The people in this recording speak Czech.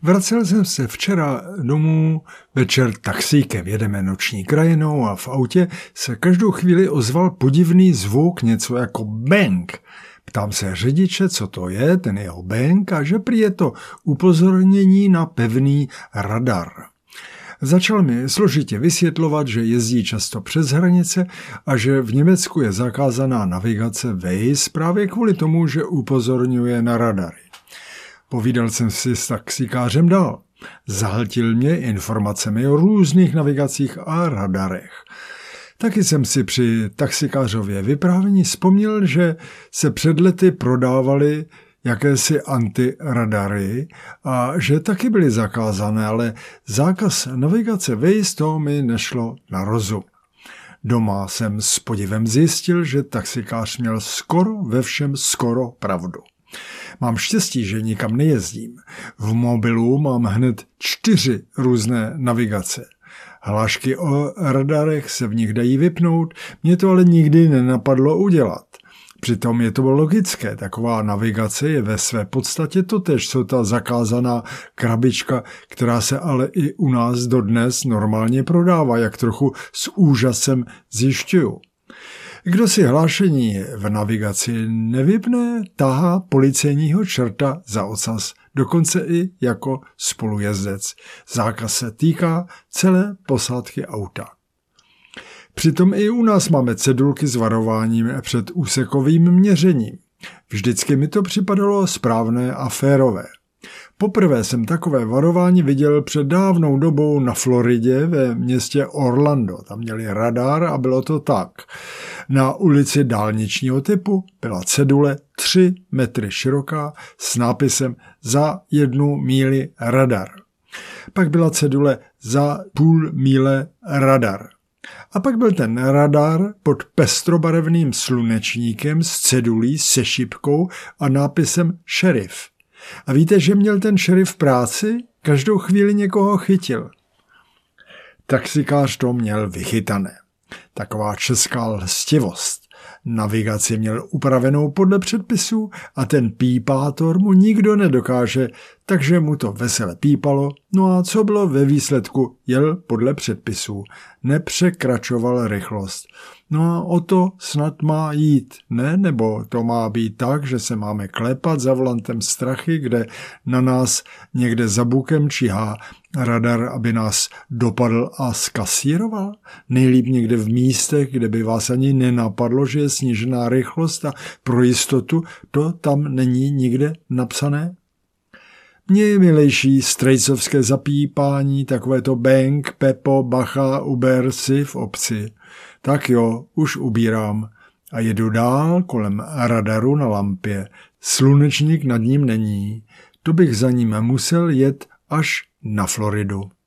Vracel jsem se včera domů, večer taxíkem, jedeme noční krajinou a v autě se každou chvíli ozval podivný zvuk, něco jako bang. Ptám se řidiče, co to je, ten jeho bang, a že prý je to upozornění na pevný radar. Začal mi složitě vysvětlovat, že jezdí často přes hranice a že v Německu je zakázaná navigace Waze právě kvůli tomu, že upozorňuje na radary. Povídal jsem si s taxikářem dál. Zahltil mě informacemi o různých navigacích a radarech. Taky jsem si při taxikářově vyprávění vzpomněl, že se před lety prodávaly jakési antiradary a že taky byly zakázané, ale zákaz navigace Waze to mi nešlo na rozum. Doma jsem s podivem zjistil, že taxikář měl ve všem skoro pravdu. Mám štěstí, že nikam nejezdím. V mobilu mám hned 4 různé navigace. Hlášky o radarech se v nich dají vypnout, mě to ale nikdy nenapadlo udělat. Přitom je to logické, taková navigace je ve své podstatě totéž, co ta zakázaná krabička, která se ale i u nás dodnes normálně prodává, jak trochu s úžasem zjišťuju. Kdo si hlášení v navigaci nevypne, tahá policejního čerta za ocas, dokonce i jako spolujezdec. Zákaz se týká celé posádky auta. Přitom i u nás máme cedulky s varováním před úsekovým měřením. Vždycky mi to připadalo správné a férové. Poprvé jsem takové varování viděl před dávnou dobou na Floridě ve městě Orlando. Tam měli radar a bylo to tak. Na ulici dálničního typu byla cedule 3 metry široká s nápisem za 1 míli radar. Pak byla cedule za půl míle radar. A pak byl ten radar pod pestrobarevným slunečníkem s cedulí se šipkou a nápisem šerif. A víte, že měl ten šerif v práci? Každou chvíli někoho chytil. Taxikář to měl vychytané. Taková česká lstivost. Navigaci měl upravenou podle předpisů a ten pípátor mu nikdo nedokáže, takže mu to vesele pípalo, no a co bylo ve výsledku, jel podle předpisů, nepřekračoval rychlost. No a o to snad má jít, ne? Nebo to má být tak, že se máme klepat za volantem strachy, kde na nás někde za bukem číhá radar, aby nás dopadl a skasíroval? Nejlíp někde v místech, kde by vás ani nenapadlo, že je snížená rychlost a pro jistotu to tam není nikde napsané? Mně je milejší strejcovské zapípání, takovéto bang, pepo, bacha, uber si v obci. Tak jo, už ubírám a jedu dál kolem radaru na lampě. Slunečník nad ním není, to bych za ním musel jet až na Floridu.